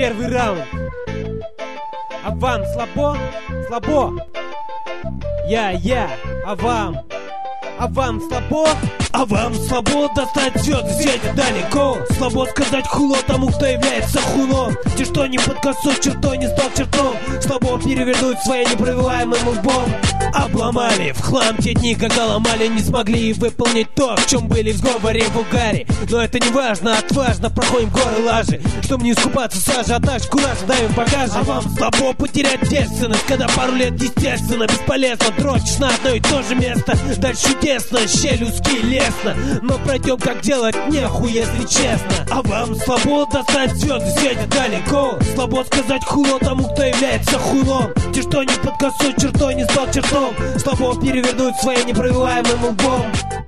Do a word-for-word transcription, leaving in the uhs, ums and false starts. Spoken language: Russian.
Первый раунд. А вам слабо? Слабо. Я-я, а вам? А вам слабо? А вам слабо достать звезды, светят далеко. Слабо сказать хуло тому, кто является хулом. Те, что не под косой чертой, не стал чертом. Слабо перевернуть своим непробиваемым лбом. Обломали в хлам те дни, когда ломали, не смогли выполнить то, в чем были в сговоре в угаре. Но это не важно, отважно проходим горы лажи, чтобы не искупаться в саже, а так кураж давим покажем. А вам слабо потерять девственность, когда пару лет естественно бесполезно дрочишь на одно и то же место. Дальше чудесно, щель узкий, лестно, но пройдем, как делать нехуй, если честно. А вам слабо достать звезды, светят далеко. Слабо сказать хуло тому, кто является хулом. Те, что не под косой чертой, не стал чертом. Слабо перевернуть своим непробиваемым лбом.